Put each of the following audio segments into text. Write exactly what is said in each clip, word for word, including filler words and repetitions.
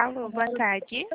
Alô, boa tarde.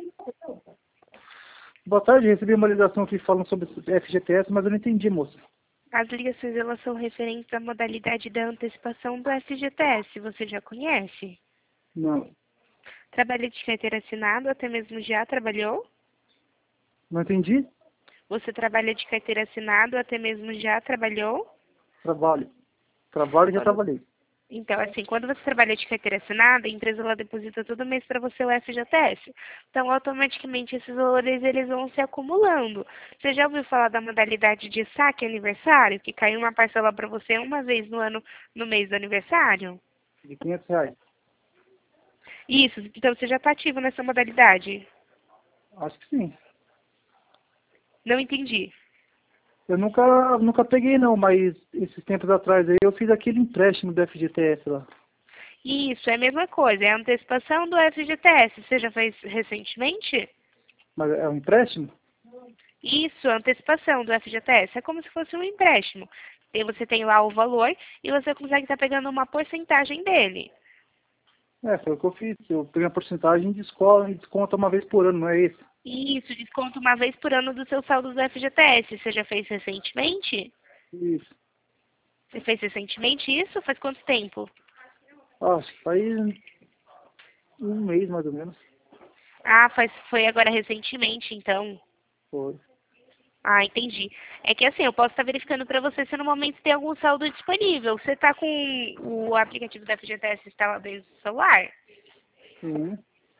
Boa tarde, recebi uma ligação aqui falando sobre F G T S, mas eu não entendi, moça. As ligações elas são referentes à modalidade da antecipação do F G T S. Você já conhece? Não, Trabalha de carteira assinada ou até mesmo já trabalhou? não entendi? Você trabalha de carteira assinada ou até mesmo já trabalhou? Trabalho. Trabalho e já Quando- trabalhei. Então, assim, quando você trabalha de carteira assinada, a empresa ela deposita todo mês para você o F G T S. Então, automaticamente, esses valores eles vão se acumulando. Você já ouviu falar da modalidade de saque aniversário, que cai uma parcela para você uma vez no ano, no mês do aniversário? De quinhentos reais. Isso, então você já está ativo nessa modalidade? Acho que sim. Não entendi. Eu nunca, nunca peguei não, mas esses tempos atrás aí eu fiz aquele empréstimo do F G T S lá. Isso, é a mesma coisa, é a antecipação do F G T S. Você já fez recentemente? Mas é um empréstimo? Isso, a antecipação do F G T S. É como se fosse um empréstimo. E você tem lá o valor e você consegue estar pegando uma porcentagem dele. É, foi o que eu fiz. Eu peguei a porcentagem de escola e desconta uma vez por ano, não é isso? Isso, desconto uma vez por ano do seu saldo do F G T S. Você já fez recentemente? Isso. Você fez recentemente isso? Faz quanto tempo? Acho que faz um mês mais ou menos. Ah, faz, foi agora recentemente, então. Foi. Ah, entendi. É que assim, eu posso estar verificando para você se no momento tem algum saldo disponível. Você está com o aplicativo da F G T S instalado aí no celular? Sim.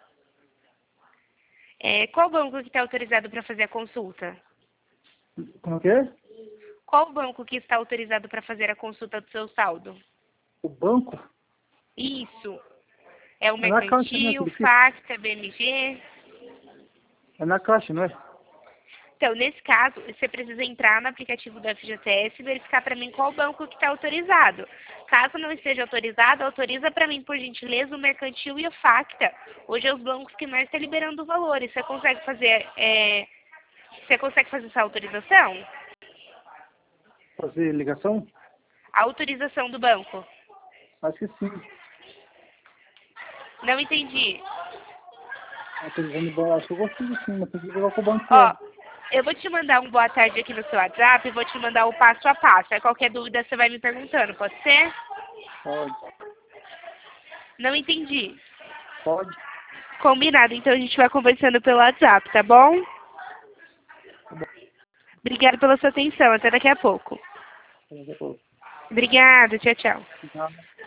É, qual banco que está autorizado para fazer a consulta? Como que é? Qual banco que está autorizado para fazer a consulta do seu saldo? O banco? Isso. É o É na caixa, né? Mercantil, Aquele que... Facta, B M G? É na caixa, não é? Então, nesse caso, você precisa entrar no aplicativo do F G T S e verificar para mim qual banco que está autorizado. Caso não esteja autorizado, autoriza para mim, por gentileza, o Mercantil e o Facta. Hoje é os bancos que mais estão liberando valores. Você consegue fazer, é, você consegue fazer essa autorização? Fazer ligação? A autorização do banco. Acho que sim. Não entendi. Autorizando o banco. Acho que eu consigo sim, mas tem que ver com o banco que Ó, é. eu vou te mandar um boa tarde aqui no seu WhatsApp e vou te mandar o passo a passo. Aí qualquer dúvida você vai me perguntando, pode ser? Pode. Não entendi. Pode. Combinado, então a gente vai conversando pelo WhatsApp, tá bom? Obrigada pela sua atenção, até daqui a pouco. Tá bom. Obrigada, tchau, tchau. Tá.